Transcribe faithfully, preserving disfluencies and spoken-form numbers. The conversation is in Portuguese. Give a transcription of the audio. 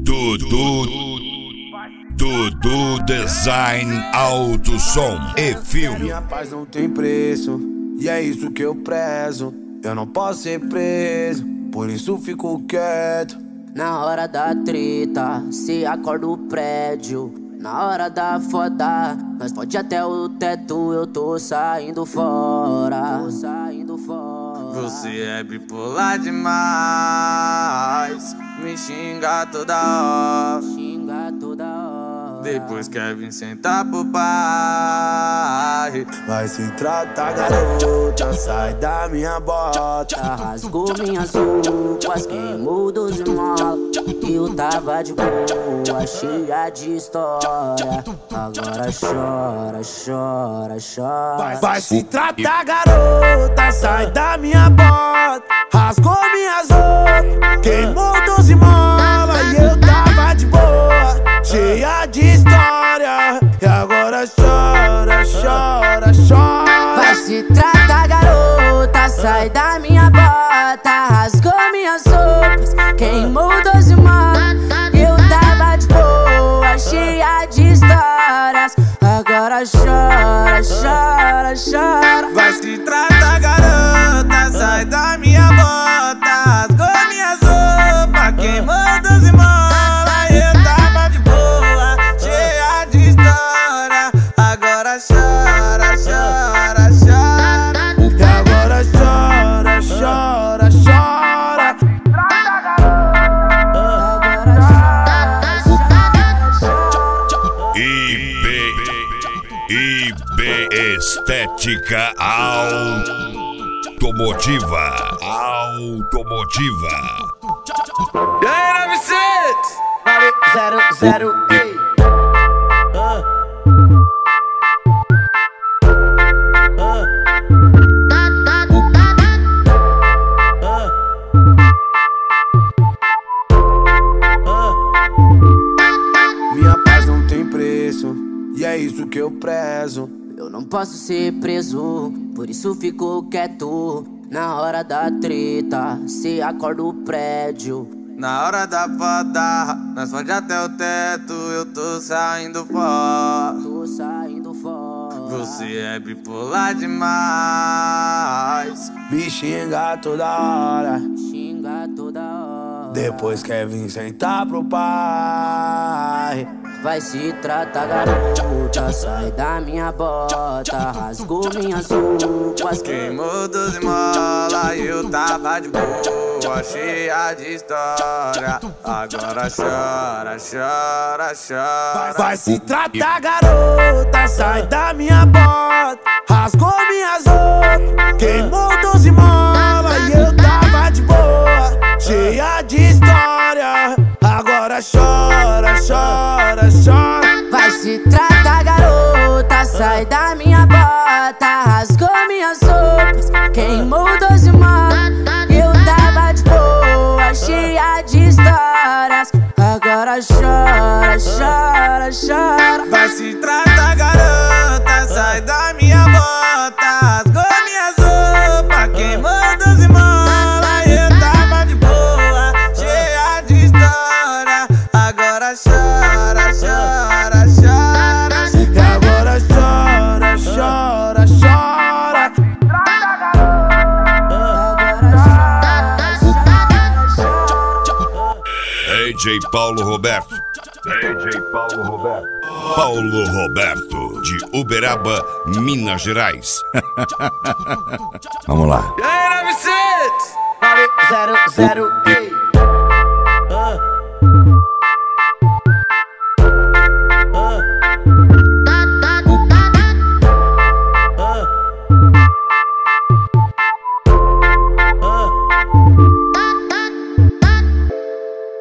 Dudu, Dudu Design, Auto Som e Filme. Minha paz não tem preço, e é isso que eu prezo. Eu não posso ser preso, por isso fico quieto. Na hora da treta, se acorda o prédio. Na hora da foda, nós pode até o teto. Eu tô saindo fora, tô saindo fora. Você é bipolar demais, me xinga toda hora, xinga toda hora. Depois quer vir sentar pro pai. Vai se tratar, garota, sai da minha bota. Rasgou minhas roupas, queimou doze molas. Eu tava de boa, cheia de história. Agora chora, chora, chora. Vai, vai se tratar, garota, sai da minha bota. Rasgou minhas roupas, queimou doze molas. E eu tava de boa, cheia de história. E agora chora, chora, chora. Vai se tratar, garota, sai da minha bota. Rasgou minhas roupas, queimou doze molas. Eu tava de boa, cheia de histórias. Agora chora, chora, chora. Vai se tratar, garota, sai da minha bota. Rasgou minhas roupas, queimou doze molas. Eu tava de boa, cheia de história. Agora chora, chora, chora. E agora chora, chora, chora. I B, I B Estética Automotiva, Automotiva. E aí, nove seis? Zero, zero, ei. Minha paz não tem preço, e é isso que eu prezo. Eu não posso ser preso, por isso fico quieto. Na hora da treta, se acorda o prédio. Na hora da foda, nós pode até o teto. Eu tô saindo fora, Tô saindo fora. você é bipolar demais. Me xinga toda hora, Xinga toda hora. depois quer vir sentar pro pai. Vai se tratar, garota, sai da minha bota. Rasgou minhas roupas, Queimou doze molas e eu tava de boa, cheia de história. Agora chora, chora, chora. Vai se tratar, garota, sai da minha bota. Rasgou minhas roupas, queimou doze molas. E eu tava de boa, cheia de história. Agora chora, chora, chora. vai se tratar, garota, sai da minha bota. Rasgou minhas roupas, queimou doze molas. Eu tava de boa, cheia de histórias. Agora chora, chora, chora. Vai se tratar, garota, sai da minha bota. Rasgou minhas roupas, queimou doze molas. Eu tava de boa, cheia de história. Agora chora, chora, chora. E agora chora, chora, chora. D J Paulo Roberto, D J Paulo Roberto, Paulo Roberto, de Uberaba, Minas Gerais. Vamos lá. E aí, nove seis? Zero, zero, ei.